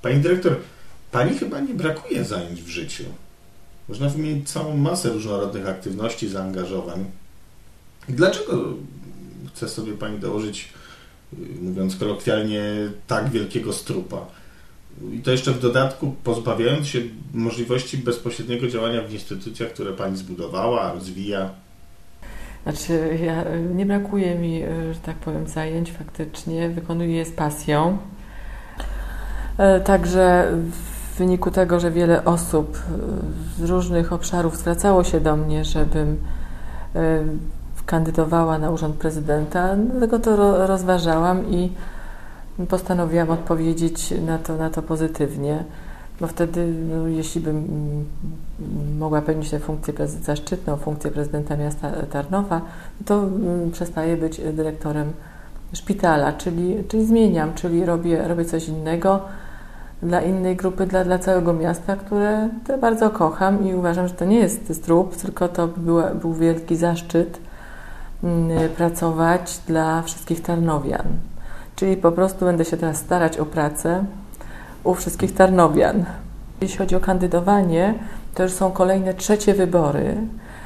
Pani dyrektor, pani chyba nie brakuje zajęć w życiu. Można wymienić całą masę różnorodnych aktywności, zaangażowań. Dlaczego chce sobie pani dołożyć, mówiąc kolokwialnie, tak wielkiego strupa? I to jeszcze w dodatku pozbawiając się możliwości bezpośredniego działania w instytucjach, które pani zbudowała, rozwija. Znaczy, nie brakuje mi, że tak powiem, zajęć faktycznie. Wykonuję je z pasją. Także w wyniku tego, że wiele osób z różnych obszarów zwracało się do mnie, żebym kandydowała na urząd prezydenta, dlatego to rozważałam i postanowiłam odpowiedzieć na to pozytywnie, bo wtedy, jeśli bym mogła pełnić tę funkcję, zaszczytną funkcję prezydenta miasta Tarnowa, to przestaję być dyrektorem szpitala, czyli zmieniam, czyli robię coś innego dla innej grupy, dla całego miasta, które bardzo kocham i uważam, że to nie jest strop, tylko to był wielki zaszczyt pracować dla wszystkich Tarnowian. Czyli po prostu będę się teraz starać o pracę u wszystkich Tarnowian. Jeśli chodzi o kandydowanie, to już są kolejne trzecie wybory,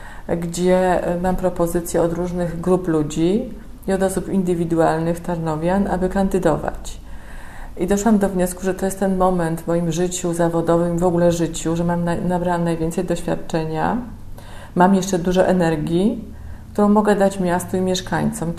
gdzie mam propozycje od różnych grup ludzi i od osób indywidualnych Tarnowian, aby kandydować. I doszłam do wniosku, że to jest ten moment w moim życiu zawodowym, w ogóle życiu, że nabrałam najwięcej doświadczenia, mam jeszcze dużo energii, którą mogę dać miastu i mieszkańcom.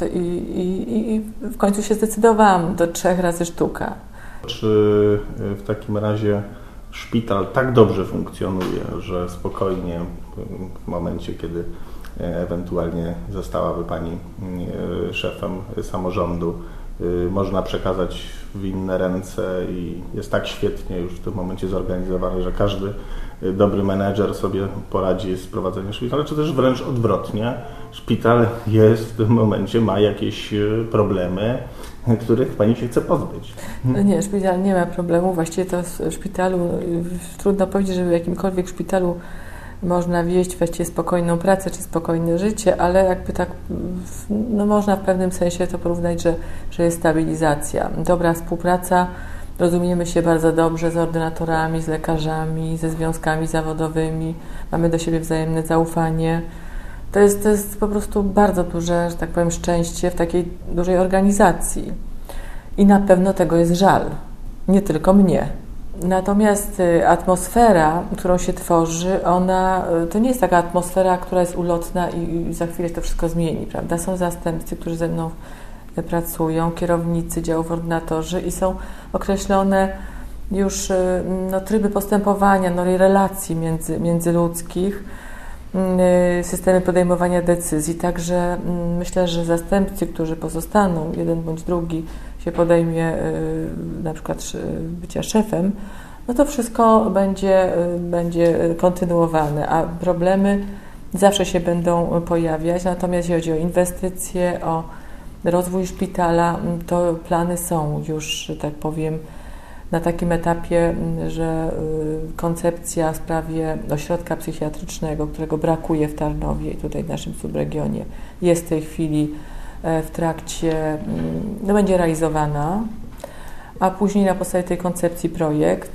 I w końcu się zdecydowałam do 3 razy sztuka. Czy w takim razie szpital tak dobrze funkcjonuje, że spokojnie w momencie, kiedy ewentualnie zostałaby Pani szefem samorządu, można przekazać w inne ręce i jest tak świetnie już w tym momencie zorganizowany, że każdy dobry menedżer sobie poradzi z prowadzeniem szpitala, czy też wręcz odwrotnie, szpital jest w tym momencie, ma jakieś problemy, których Pani się chce pozbyć. Nie, szpital nie ma problemu. Właściwie to w szpitalu, trudno powiedzieć, że w jakimkolwiek szpitalu można wieść właściwie spokojną pracę, czy spokojne życie, ale jakby tak, można w pewnym sensie to porównać, że jest stabilizacja. Dobra współpraca, rozumiemy się bardzo dobrze z ordynatorami, z lekarzami, ze związkami zawodowymi, mamy do siebie wzajemne zaufanie. To jest po prostu bardzo duże, że tak powiem, szczęście w takiej dużej organizacji. I na pewno tego jest żal. Nie tylko mnie. Natomiast atmosfera, którą się tworzy, to nie jest taka atmosfera, która jest ulotna i za chwilę to wszystko zmieni, prawda? Są zastępcy, którzy ze mną pracują, kierownicy działów, ordynatorzy i są określone już tryby postępowania, i relacji międzyludzkich, systemy podejmowania decyzji. Także myślę, że zastępcy, którzy pozostaną, jeden bądź drugi się podejmie na przykład bycia szefem, to wszystko będzie kontynuowane, a problemy zawsze się będą pojawiać. Natomiast jeśli chodzi o inwestycje, o rozwój szpitala, to plany są już, że tak powiem, na takim etapie, że koncepcja w sprawie ośrodka psychiatrycznego, którego brakuje w Tarnowie i tutaj w naszym subregionie, jest w tej chwili w trakcie, będzie realizowana, a później na podstawie tej koncepcji projekt.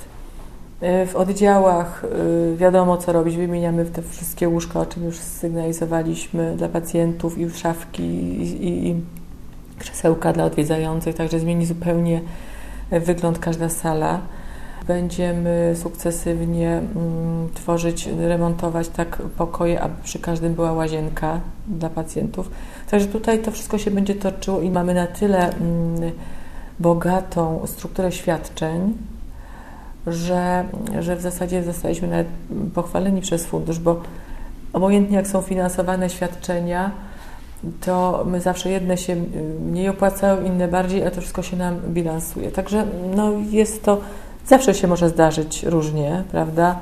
W oddziałach wiadomo co robić, wymieniamy te wszystkie łóżka, o czym już sygnalizowaliśmy dla pacjentów, i szafki, i krzesełka dla odwiedzających, także zmieni zupełnie wygląd każda sala. Będziemy sukcesywnie tworzyć, remontować tak pokoje, aby przy każdym była łazienka dla pacjentów. Także tutaj to wszystko się będzie toczyło i mamy na tyle bogatą strukturę świadczeń, że w zasadzie zostaliśmy nawet pochwaleni przez fundusz, bo obojętnie jak są finansowane świadczenia, to my zawsze jedne się mniej opłacają, inne bardziej, a to wszystko się nam bilansuje. Także jest to, zawsze się może zdarzyć różnie, prawda,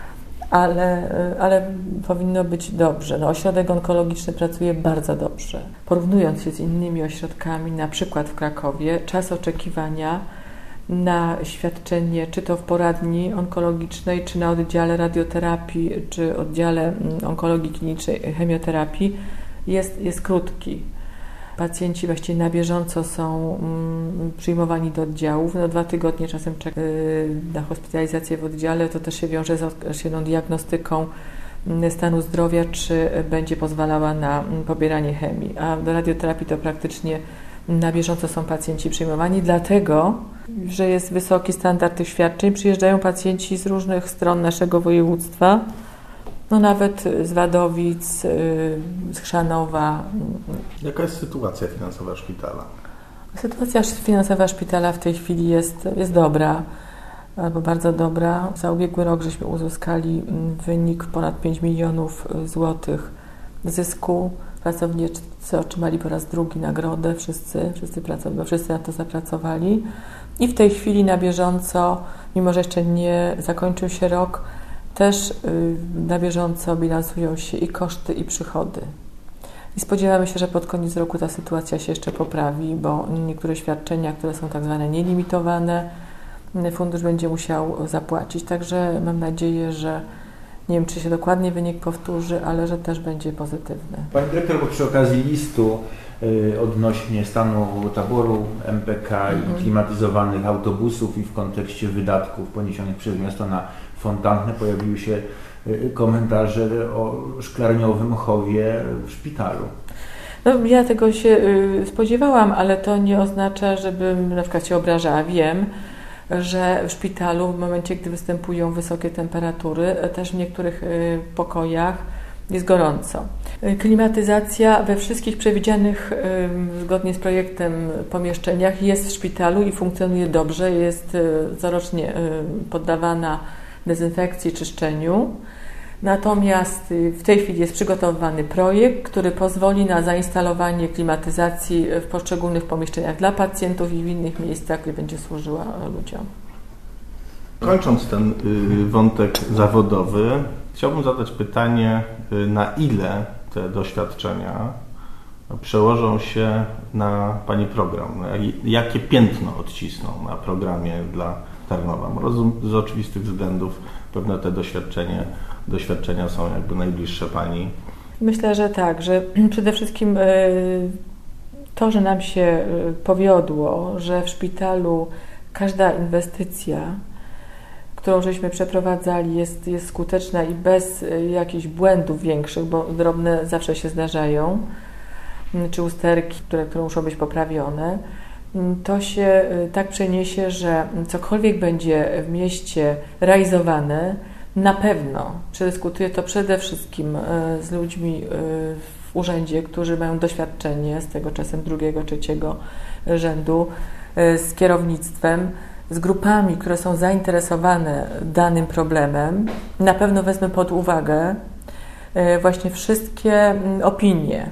ale powinno być dobrze. Ośrodek onkologiczny pracuje bardzo dobrze. Porównując się z innymi ośrodkami, na przykład w Krakowie, czas oczekiwania na świadczenie, czy to w poradni onkologicznej, czy na oddziale radioterapii, czy oddziale onkologii klinicznej, chemioterapii, jest krótki. Pacjenci właściwie na bieżąco są przyjmowani do oddziałów. 2 tygodnie czasem czeka na hospitalizację w oddziale. To też się wiąże z określoną diagnostyką stanu zdrowia, czy będzie pozwalała na pobieranie chemii. A do radioterapii to praktycznie na bieżąco są pacjenci przyjmowani, dlatego, że jest wysoki standard tych świadczeń. Przyjeżdżają pacjenci z różnych stron naszego województwa, nawet z Wadowic, z Chrzanowa. Jaka jest sytuacja finansowa szpitala? Sytuacja finansowa szpitala w tej chwili jest dobra, albo bardzo dobra. Za ubiegły rok żeśmy uzyskali wynik ponad 5 milionów złotych zysku. Pracownicy otrzymali po raz drugi nagrodę, wszyscy na to zapracowali. I w tej chwili na bieżąco, mimo że jeszcze nie zakończył się rok, też na bieżąco bilansują się i koszty, i przychody. I spodziewamy się, że pod koniec roku ta sytuacja się jeszcze poprawi, bo niektóre świadczenia, które są tak zwane nielimitowane, fundusz będzie musiał zapłacić. Także mam nadzieję, że nie wiem, czy się dokładnie wynik powtórzy, ale że też będzie pozytywny. Pani dyrektor, bo przy okazji listu odnośnie stanu taboru MPK i klimatyzowanych autobusów i w kontekście wydatków poniesionych przez miasto na fontannę pojawiły się komentarze o szklarniowym chowie w szpitalu. Ja tego się spodziewałam, ale to nie oznacza, żebym na przykład się obrażała. Wiem, że w szpitalu w momencie, gdy występują wysokie temperatury, też w niektórych pokojach jest gorąco. Klimatyzacja we wszystkich przewidzianych zgodnie z projektem pomieszczeniach jest w szpitalu i funkcjonuje dobrze. Jest corocznie poddawana dezynfekcji, czyszczeniu. Natomiast w tej chwili jest przygotowywany projekt, który pozwoli na zainstalowanie klimatyzacji w poszczególnych pomieszczeniach dla pacjentów i w innych miejscach, gdzie będzie służyła ludziom. Kończąc ten wątek zawodowy, chciałbym zadać pytanie, na ile te doświadczenia przełożą się na Pani program? Jakie piętno odcisną na programie dla Tarnowa? Z oczywistych względów pewne te doświadczenia są jakby najbliższe Pani. Myślę, że tak, że przede wszystkim to, że nam się powiodło, że w szpitalu każda inwestycja, którą żeśmy przeprowadzali, jest skuteczna i bez jakichś błędów większych, bo drobne zawsze się zdarzają, czy usterki, które muszą być poprawione, to się tak przeniesie, że cokolwiek będzie w mieście realizowane, na pewno przedyskutuje to przede wszystkim z ludźmi w urzędzie, którzy mają doświadczenie z tego czasem 2., 3. rzędu, z kierownictwem, z grupami, które są zainteresowane danym problemem. Na pewno wezmę pod uwagę właśnie wszystkie opinie.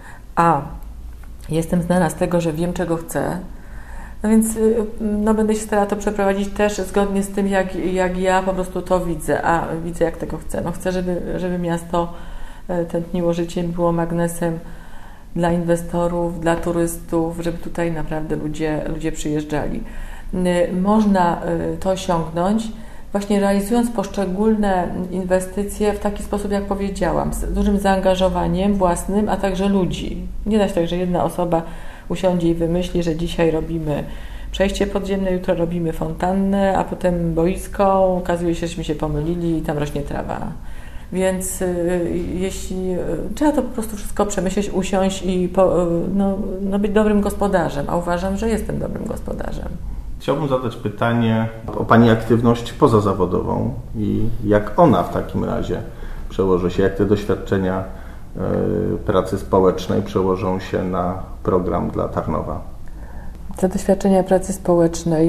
Jestem znana z tego, że wiem, czego chcę, więc będę się starała to przeprowadzić też zgodnie z tym, jak ja po prostu to widzę. Widzę, jak tego chcę. Chcę, żeby miasto tętniło życiem, było magnesem dla inwestorów, dla turystów, żeby tutaj naprawdę ludzie przyjeżdżali. Można to osiągnąć właśnie realizując poszczególne inwestycje w taki sposób, jak powiedziałam, z dużym zaangażowaniem własnym, a także ludzi. Nie da się tak, że jedna osoba usiądzie i wymyśli, że dzisiaj robimy przejście podziemne, jutro robimy fontannę, a potem boisko, okazuje się, żeśmy się pomylili i tam rośnie trawa. Więc jeśli trzeba to po prostu wszystko przemyśleć, usiąść i być dobrym gospodarzem, a uważam, że jestem dobrym gospodarzem. Chciałbym zadać pytanie o Pani aktywność pozazawodową i jak ona w takim razie przełoży się, jak te doświadczenia pracy społecznej przełożą się na program dla Tarnowa. Te doświadczenia pracy społecznej,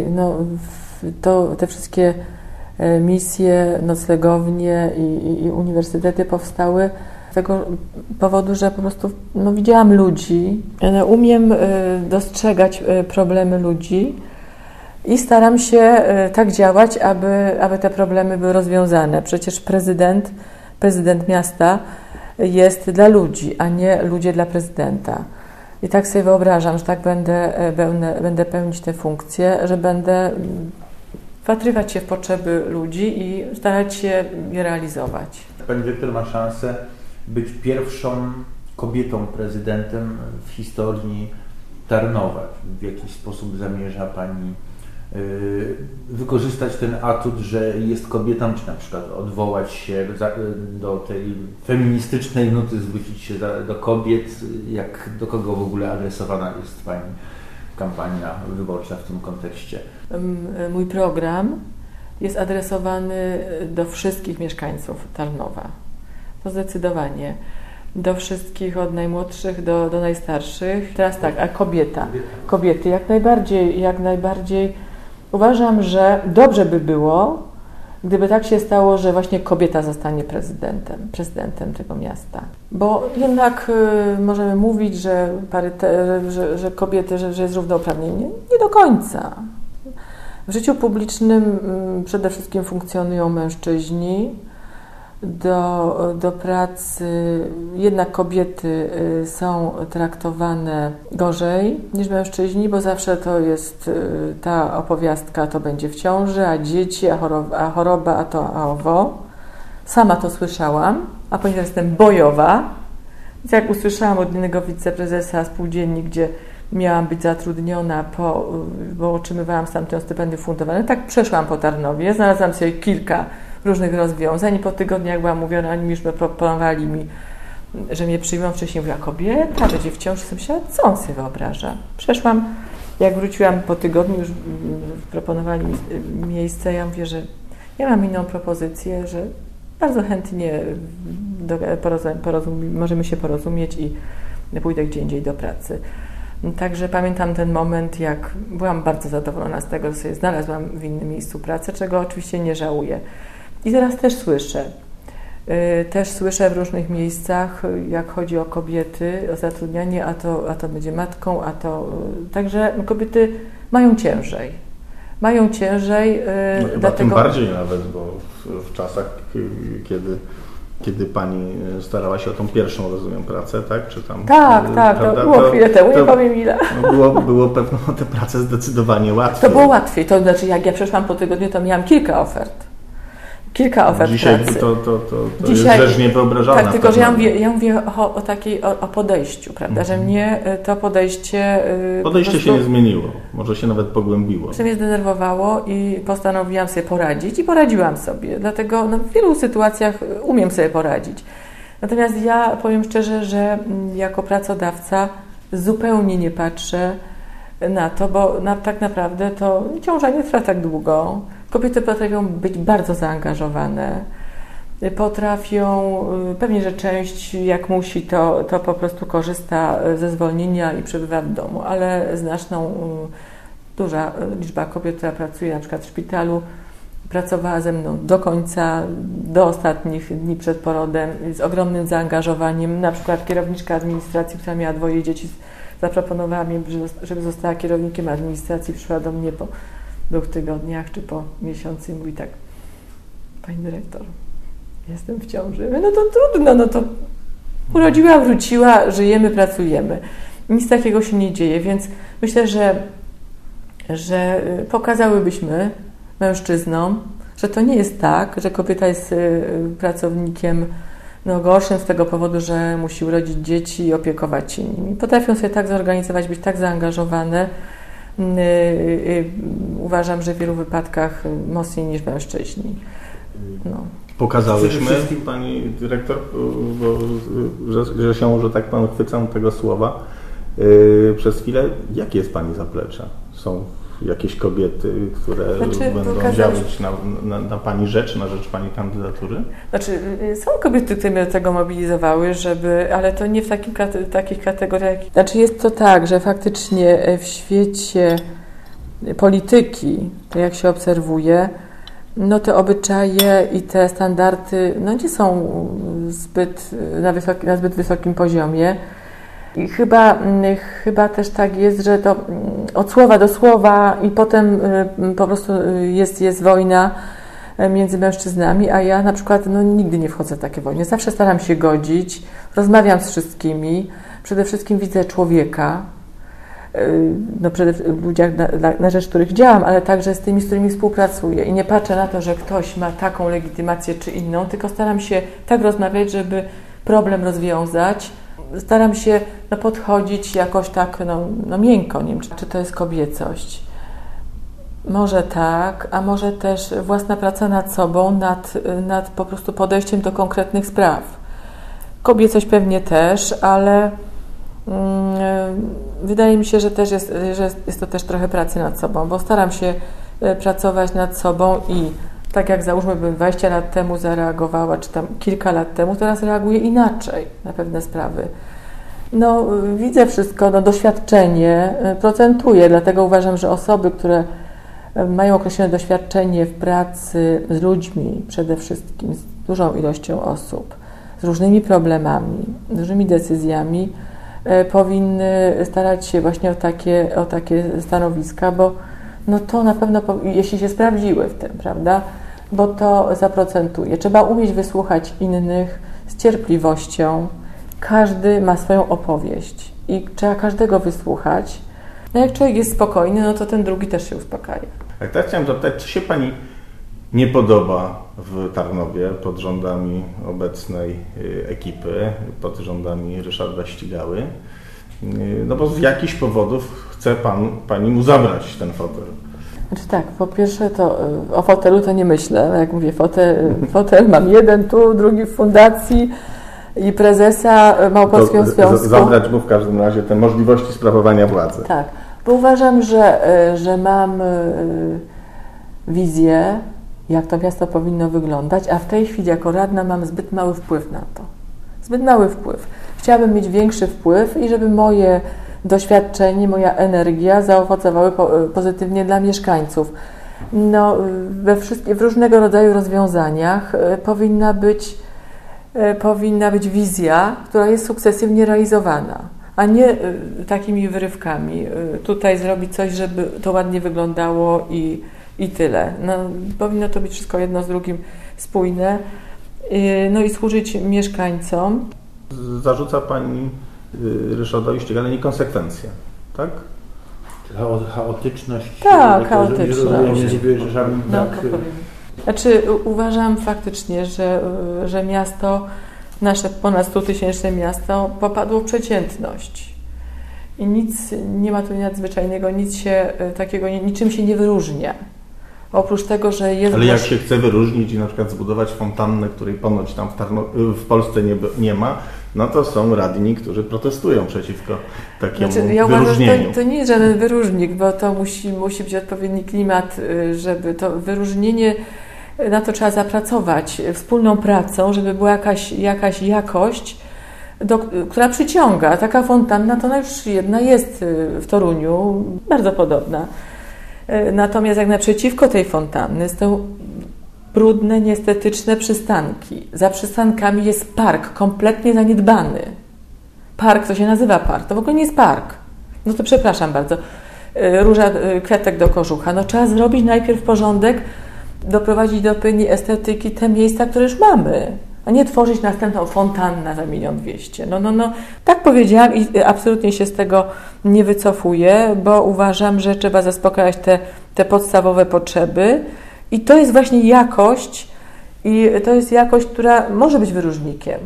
to te wszystkie misje, noclegownie i uniwersytety powstały z tego powodu, że po prostu widziałam ludzi, umiem dostrzegać problemy ludzi i staram się tak działać, aby te problemy były rozwiązane. Przecież prezydent miasta jest dla ludzi, a nie ludzie dla prezydenta. I tak sobie wyobrażam, że tak będę pełnić tę funkcję, że będę wpatrywać się w potrzeby ludzi i starać się je realizować. Pani dyrektor ma szansę być pierwszą kobietą prezydentem w historii Tarnowa? W jakiś sposób zamierza Pani wykorzystać ten atut, że jest kobietą, czy na przykład odwołać się do tej feministycznej nuty, zwrócić się do kobiet, jak do kogo w ogóle adresowana jest Pani kampania wyborcza w tym kontekście? Mój program jest adresowany do wszystkich mieszkańców Tarnowa. To zdecydowanie. Do wszystkich, od najmłodszych do najstarszych. Teraz tak, a kobiety jak najbardziej uważam, że dobrze by było, gdyby tak się stało, że właśnie kobieta zostanie prezydentem tego miasta. Bo jednak możemy mówić, że kobiety, że jest równouprawnienie. Nie do końca. W życiu publicznym przede wszystkim funkcjonują mężczyźni. Do pracy jednak kobiety są traktowane gorzej niż mężczyźni, bo zawsze to jest ta opowiastka, to będzie w ciąży, a dzieci, a choroba, a owo. Sama to słyszałam, a ponieważ jestem bojowa, więc jak usłyszałam od innego wiceprezesa spółdzielni, gdzie miałam być zatrudniona, bo otrzymywałam stamtąd stypendium fundowane, tak przeszłam po Tarnowie, znalazłam sobie kilka różnych rozwiązań i po tygodniu, jak byłam mówiona, oni już proponowali mi, że mnie przyjmą. Wcześniej mówiła, kobieta będzie w ciąży. Sobie myślałam, co on sobie wyobraża. Przeszłam, jak wróciłam po tygodniu, już proponowali mi miejsce. Ja mówię, że ja mam inną propozycję, że bardzo chętnie możemy się porozumieć i pójdę gdzie indziej do pracy. Także pamiętam ten moment, jak byłam bardzo zadowolona z tego, że sobie znalazłam w innym miejscu pracę, czego oczywiście nie żałuję. I teraz też słyszę w różnych miejscach, jak chodzi o kobiety, o zatrudnianie, a to będzie matką, także kobiety mają ciężej. Chyba tym bardziej nawet, bo w czasach, kiedy Pani starała się o tą pierwszą, rozumiem, pracę, tak? Czy tam, tak, to było chwilę temu, nie powiem ile. Było pewno te prace zdecydowanie łatwiej. To było łatwiej, to znaczy jak ja przeszłam po tygodniu, to miałam kilka ofert Dzisiaj pracy. To jest rzecz niewyobrażalna. Tak, tylko że ja mówię o podejściu, prawda, że mnie to podejście... Podejście się nie zmieniło, może się nawet pogłębiło. To mnie zdenerwowało i postanowiłam sobie poradzić i poradziłam sobie, dlatego w wielu sytuacjach umiem sobie poradzić. Natomiast ja powiem szczerze, że jako pracodawca zupełnie nie patrzę na to, bo tak naprawdę to ciąża nie trwa tak długo. Kobiety potrafią być bardzo zaangażowane, potrafią, pewnie, że część jak musi, to po prostu korzysta ze zwolnienia i przebywa w domu, ale duża liczba kobiet, która pracuje na przykład w szpitalu, pracowała ze mną do końca, do ostatnich dni przed porodem, z ogromnym zaangażowaniem. Na przykład kierowniczka administracji, która miała 2 dzieci, zaproponowała mi, żeby została kierownikiem administracji, przyszła do mnie po 2 tygodniach czy po miesiącu i mówi tak: pani dyrektor, jestem w ciąży. No to trudno, to urodziła, wróciła, żyjemy, pracujemy. Nic takiego się nie dzieje, więc myślę, że pokazałybyśmy mężczyznom, że to nie jest tak, że kobieta jest pracownikiem gorszym z tego powodu, że musi urodzić dzieci i opiekować się nimi. Potrafią sobie tak zorganizować, być tak zaangażowane. Uważam, że w wielu wypadkach mocniej niż mężczyźni. Pokazałyśmy, pani dyrektor, że się, że tak powiem, chwycam tego słowa przez chwilę. Jakie jest pani zaplecze? Są jakieś kobiety, które będą działać na pani rzecz, na rzecz pani kandydatury? Są kobiety, które mnie do tego mobilizowały, ale to nie w takich kategoriach. Jest to tak, że faktycznie w świecie polityki, to jak się obserwuje, te obyczaje i te standardy nie są na zbyt wysokim poziomie. I chyba też tak jest, że to od słowa do słowa i potem po prostu jest wojna między mężczyznami, a ja na przykład nigdy nie wchodzę w takie wojny. Zawsze staram się godzić, rozmawiam z wszystkimi, przede wszystkim widzę człowieka, ludziach, na rzecz których działam, ale także z tymi, z którymi współpracuję. I nie patrzę na to, że ktoś ma taką legitymację czy inną, tylko staram się tak rozmawiać, żeby problem rozwiązać. staram się podchodzić jakoś tak miękko, nie wiem, czy to jest kobiecość. Może tak, a może też własna praca nad sobą, nad po prostu podejściem do konkretnych spraw. Kobiecość pewnie też, ale wydaje mi się, że też jest to też trochę pracy nad sobą, bo staram się pracować nad sobą i tak jak załóżmy bym 20 lat temu zareagowała, czy tam kilka lat temu, teraz reaguję inaczej na pewne sprawy. Widzę wszystko, doświadczenie procentuje, dlatego uważam, że osoby, które mają określone doświadczenie w pracy z ludźmi, przede wszystkim z dużą ilością osób, z różnymi problemami, z różnymi decyzjami, powinny starać się właśnie o takie stanowiska, bo to na pewno, jeśli się sprawdziły w tym, prawda, bo to zaprocentuje. Trzeba umieć wysłuchać innych z cierpliwością. Każdy ma swoją opowieść i trzeba każdego wysłuchać. Jak człowiek jest spokojny, to ten drugi też się uspokaja. Tak, chciałem zapytać, czy się Pani nie podoba w Tarnowie pod rządami obecnej ekipy, pod rządami Ryszarda Ścigały? Bo z jakichś powodów chce Pani mu zabrać ten fotel. Znaczy tak, po pierwsze to o fotelu to nie myślę. Jak mówię, fotel mam jeden tu, drugi w fundacji i prezesa Małopolskiego Związku. Zabrać mu w każdym razie te możliwości sprawowania władzy. Tak, bo uważam, że mam wizję, jak to miasto powinno wyglądać, a w tej chwili jako radna mam zbyt mały wpływ na to. Zbyt mały wpływ. Chciałabym mieć większy wpływ i żeby moje doświadczenie, moja energia zaowocowały pozytywnie dla mieszkańców. W różnego rodzaju rozwiązaniach powinna być wizja, która jest sukcesywnie realizowana, a nie takimi wyrywkami. Tutaj zrobić coś, żeby to ładnie wyglądało i tyle. Powinno to być wszystko jedno z drugim spójne i służyć mieszkańcom. Zarzuca Pani Ryszardowi Ścigale niekonsekwencję, tak? Chaotyczność. Tak, chaotyczność. Tak. Uważam faktycznie, że miasto, nasze ponad 100-tysięczne miasto popadło w przeciętność. I nie ma tu nadzwyczajnego, niczym się nie wyróżnia. Oprócz tego, że jest... Ale jak się chce wyróżnić i na przykład zbudować fontannę, której ponoć tam w Polsce nie ma, to są radni, którzy protestują przeciwko takiemu ja wyróżnieniu. Uważam, że to nie jest żaden wyróżnik, bo to musi być odpowiedni klimat, żeby to wyróżnienie, na to trzeba zapracować wspólną pracą, żeby była jakaś jakość, która przyciąga. Taka fontanna to już jedna jest w Toruniu, bardzo podobna. Natomiast jak naprzeciwko tej fontanny są brudne, nieestetyczne przystanki. Za przystankami jest park, kompletnie zaniedbany. Park, to się nazywa park, to w ogóle nie jest park. To przepraszam bardzo. Róża kwiatek do kożucha. Trzeba zrobić najpierw porządek, doprowadzić do odpowiedniej estetyki te miejsca, które już mamy, a nie tworzyć następną fontannę za 1 200 000. Tak powiedziałam i absolutnie się z tego nie wycofuję, bo uważam, że trzeba zaspokajać te podstawowe potrzeby i to jest właśnie jakość i to jest jakość, która może być wyróżnikiem.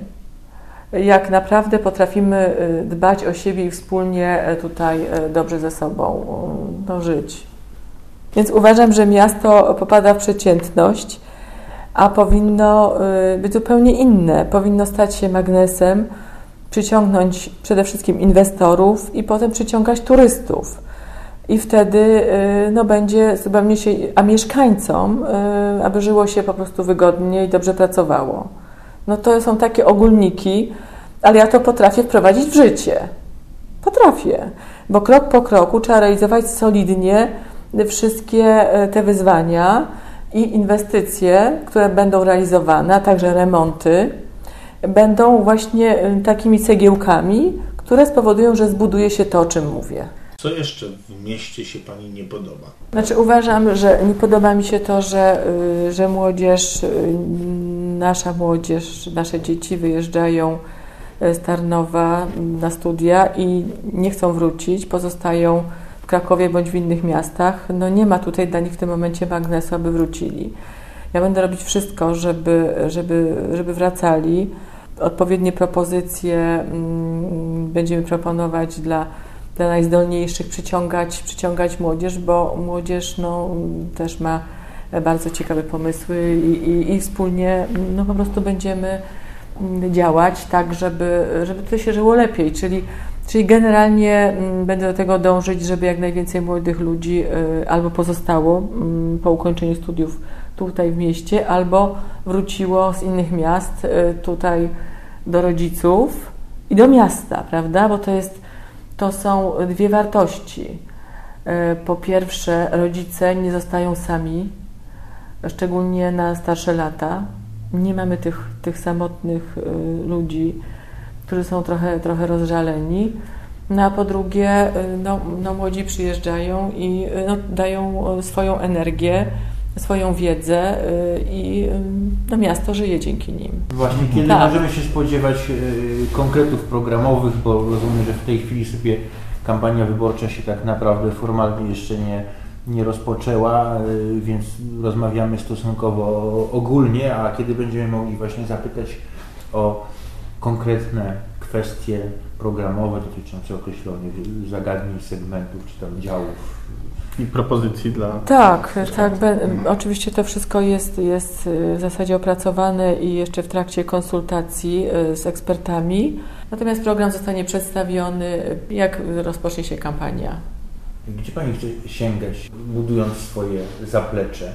Jak naprawdę potrafimy dbać o siebie i wspólnie tutaj dobrze ze sobą żyć. Więc uważam, że miasto popada w przeciętność, a powinno być zupełnie inne. Powinno stać się magnesem, przyciągnąć przede wszystkim inwestorów i potem przyciągać turystów. I wtedy będzie zupełnie się, a mieszkańcom, aby żyło się po prostu wygodnie i dobrze pracowało. To są takie ogólniki, ale ja to potrafię wprowadzić w życie. Potrafię, bo krok po kroku trzeba realizować solidnie wszystkie te wyzwania i inwestycje, które będą realizowane, a także remonty, będą właśnie takimi cegiełkami, które spowodują, że zbuduje się to, o czym mówię. Co jeszcze w mieście się Pani nie podoba? Uważam, że nie podoba mi się to, że młodzież, nasze dzieci wyjeżdżają z Tarnowa na studia i nie chcą wrócić, pozostają w Krakowie bądź w innych miastach. Nie ma tutaj dla nich w tym momencie magnesu, aby wrócili. Ja będę robić wszystko, żeby wracali. odpowiednie propozycje będziemy proponować dla najzdolniejszych, przyciągać młodzież, bo młodzież też ma bardzo ciekawe pomysły i wspólnie po prostu będziemy działać tak, żeby to się żyło lepiej, czyli generalnie będę do tego dążyć, żeby jak najwięcej młodych ludzi albo pozostało po ukończeniu studiów tutaj w mieście, albo wróciło z innych miast tutaj do rodziców i do miasta, prawda? Bo to są dwie wartości. Po pierwsze, rodzice nie zostają sami, szczególnie na starsze lata. Nie mamy tych samotnych ludzi, którzy są trochę rozżaleni. No a po drugie, młodzi przyjeżdżają i dają swoją energię, swoją wiedzę i miasto żyje dzięki nim. Właśnie, kiedy możemy się spodziewać konkretów programowych, bo rozumiem, że w tej chwili sobie kampania wyborcza się tak naprawdę formalnie jeszcze nie rozpoczęła, więc rozmawiamy stosunkowo ogólnie, a kiedy będziemy mogli właśnie zapytać o konkretne kwestie programowe dotyczące określonych zagadnień, segmentów czy tam działów. I propozycji dla... Tak. Oczywiście to wszystko jest w zasadzie opracowane i jeszcze w trakcie konsultacji z ekspertami. Natomiast program zostanie przedstawiony, jak rozpocznie się kampania. Gdzie Pani chce sięgać, budując swoje zaplecze?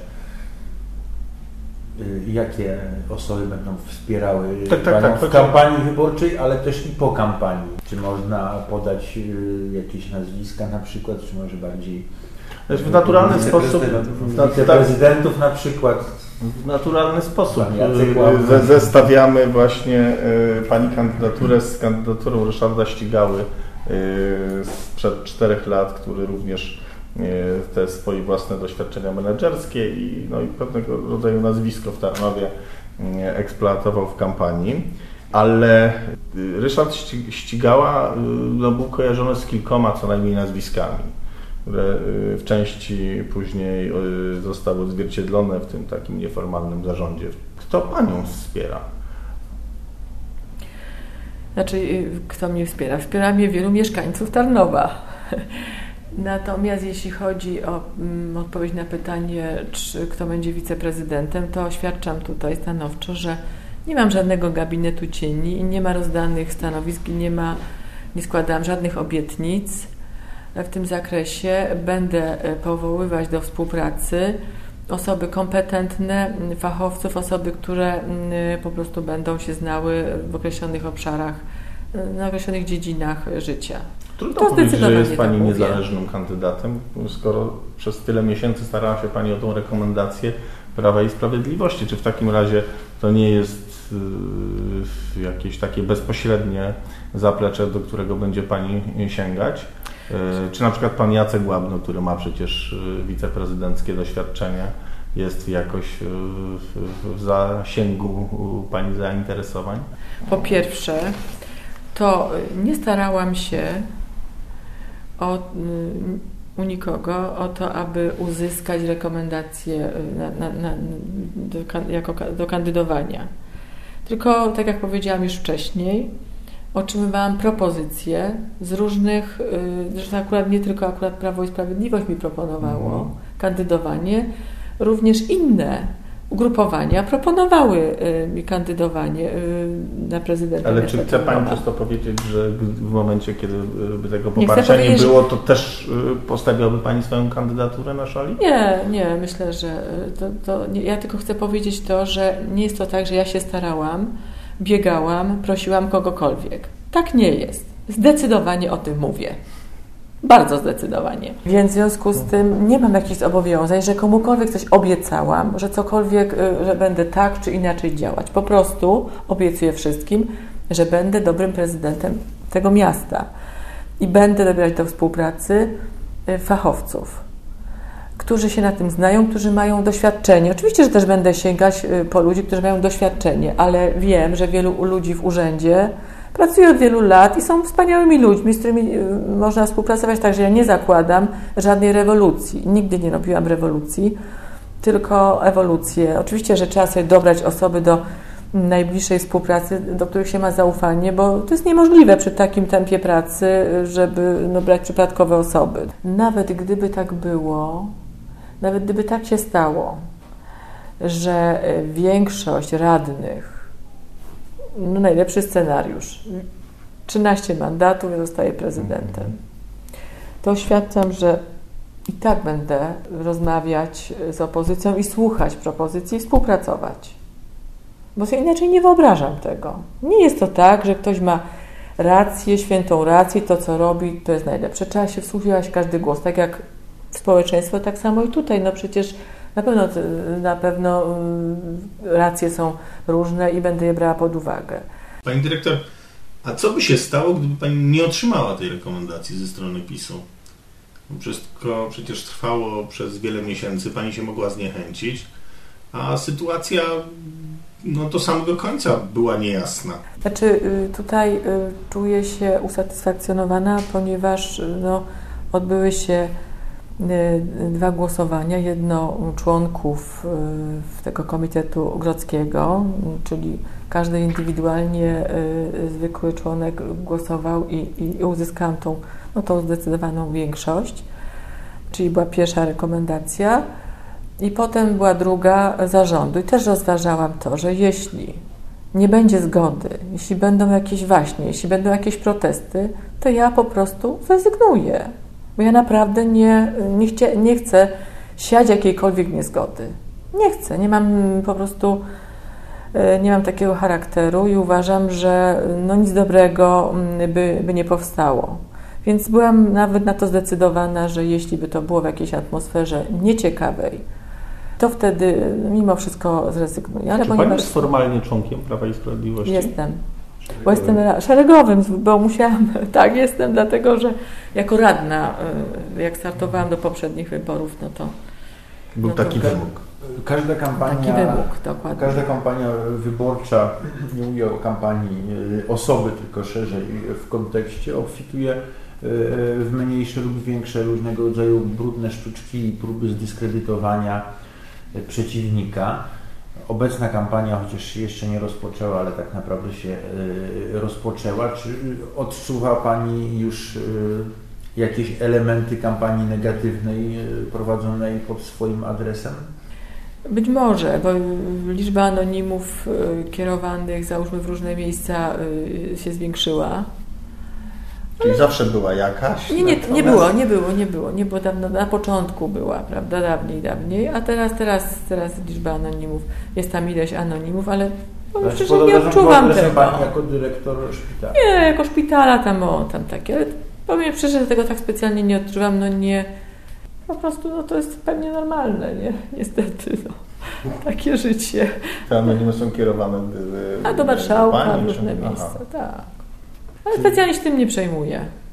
Jakie osoby będą wspierały Panią w kampanii wyborczej, ale też i po kampanii? Czy można podać jakieś nazwiska na przykład, czy może bardziej... W naturalny sposób... Prezydentów na przykład. W naturalny sposób zestawiamy właśnie Pani kandydaturę z kandydaturą Ryszarda Ścigały sprzed 4 lat, który również te swoje własne doświadczenia menedżerskie i pewnego rodzaju nazwisko w Tarnowie eksploatował w kampanii. Ale Ryszard Ścigała był kojarzony z kilkoma co najmniej nazwiskami, które w części później zostały odzwierciedlone w tym takim nieformalnym zarządzie. Kto Panią wspiera? Kto mnie wspiera? Wspiera mnie wielu mieszkańców Tarnowa. Natomiast jeśli chodzi o odpowiedź na pytanie, kto będzie wiceprezydentem, to oświadczam tutaj stanowczo, że nie mam żadnego gabinetu cieni i nie ma rozdanych stanowisk, nie składam żadnych obietnic w tym zakresie. Będę powoływać do współpracy osoby kompetentne, fachowców, osoby, które po prostu będą się znały w określonych obszarach, na określonych dziedzinach życia. Trudno powiedzieć, że jest Pani niezależnym kandydatem, skoro przez tyle miesięcy starała się Pani o tą rekomendację Prawa i Sprawiedliwości. Czy w takim razie to nie jest jakieś takie bezpośrednie zaplecze, do którego będzie Pani sięgać? Czy na przykład Pan Jacek Łabno, który ma przecież wiceprezydenckie doświadczenie, jest jakoś w zasięgu Pani zainteresowań? Po pierwsze, to nie starałam się u nikogo o to, aby uzyskać rekomendacje do kandydowania. Tylko, tak jak powiedziałam już wcześniej, otrzymywałam propozycje z różnych, zresztą nie tylko Prawo i Sprawiedliwość mi proponowało kandydowanie, również inne ugrupowania proponowały mi kandydowanie na prezydenta. Ale czy chce Pani przez to powiedzieć, że w momencie, kiedy by tego poparcia nie było, to też postawiłaby Pani swoją kandydaturę na szali? Nie. Myślę, że ja tylko chcę powiedzieć to, że nie jest to tak, że ja się starałam, biegałam, prosiłam kogokolwiek. Tak nie jest. Zdecydowanie o tym mówię. Bardzo zdecydowanie. Więc w związku z tym nie mam jakichś zobowiązań, że komukolwiek coś obiecałam, że cokolwiek, że będę tak czy inaczej działać. Po prostu obiecuję wszystkim, że będę dobrym prezydentem tego miasta i będę dobierać do współpracy fachowców, którzy się na tym znają, którzy mają doświadczenie. Oczywiście, że też będę sięgać po ludzi, którzy mają doświadczenie, ale wiem, że wielu ludzi w urzędzie pracuje od wielu lat i są wspaniałymi ludźmi, z którymi można współpracować, także ja nie zakładam żadnej rewolucji. Nigdy nie robiłam rewolucji, tylko ewolucję. Oczywiście, że trzeba sobie dobrać osoby najbliższej współpracy, do których się ma zaufanie, bo to jest niemożliwe przy takim tempie pracy, żeby brać przypadkowe osoby. Nawet gdyby tak było, nawet gdyby tak się stało, że większość radnych, najlepszy scenariusz, 13 mandatów i zostaje prezydentem, to oświadczam, że i tak będę rozmawiać z opozycją i słuchać propozycji i współpracować. Bo sobie inaczej nie wyobrażam tego. Nie jest to tak, że ktoś ma rację, świętą rację, to co robi, to jest najlepsze. Trzeba się wsłuchiwać w każdy głos. Tak jak w społeczeństwo, tak samo i tutaj. Przecież na pewno racje są różne i będę je brała pod uwagę. Pani dyrektor, a co by się stało, gdyby Pani nie otrzymała tej rekomendacji ze strony PiS-u? Wszystko przecież trwało przez wiele miesięcy, Pani się mogła zniechęcić, a sytuacja do samego końca była niejasna. Tutaj czuję się usatysfakcjonowana, ponieważ odbyły się 2 głosowania. Jedno członków tego Komitetu Grodzkiego, czyli każdy indywidualnie zwykły członek głosował i uzyskałam tą zdecydowaną większość, czyli była pierwsza rekomendacja. I potem była druga zarządu i też rozważałam to, że jeśli nie będzie zgody, jeśli będą jakieś waśnie, jeśli będą jakieś protesty, to ja po prostu zrezygnuję. Bo ja naprawdę nie chcę siać jakiejkolwiek niezgody. Nie chcę, nie mam takiego charakteru i uważam, że nic dobrego by nie powstało. Więc byłam nawet na to zdecydowana, że jeśli by to było w jakiejś atmosferze nieciekawej, to wtedy mimo wszystko zrezygnuję. Ale Czy Pani jest formalnie członkiem Prawa i Sprawiedliwości? Jestem. Bo jestem szeregowym, bo musiałam, tak jestem, dlatego że jako radna, jak startowałam do poprzednich wyborów, to... Był taki wymóg. Każda kampania wyborcza, nie mówię o kampanii osoby, tylko szerzej w kontekście, obfituje w mniejsze lub większe różnego rodzaju brudne sztuczki i próby zdyskredytowania przeciwnika. Obecna kampania, chociaż jeszcze nie rozpoczęła, ale tak naprawdę się rozpoczęła. Czy odczuwa Pani już jakieś elementy kampanii negatywnej prowadzonej pod swoim adresem? Być może, bo liczba anonimów kierowanych, załóżmy, w różne miejsca się zwiększyła. Czyli zawsze była jakaś? Nie było. Dawno, na początku była, prawda, dawniej, a teraz liczba anonimów, jest tam ileś anonimów, ale powiem szczerze, nie odczuwam tego. Pani jako dyrektor szpitala? Nie, jako szpitala tam takie, ale powiem szczerze, że tego tak specjalnie nie odczuwam, po prostu to jest pewnie normalne, nie? Niestety, takie życie. Te anonimy są kierowane do marszałka, w różne miejsca, tak. Ale specjalnie się tym nie przejmuję.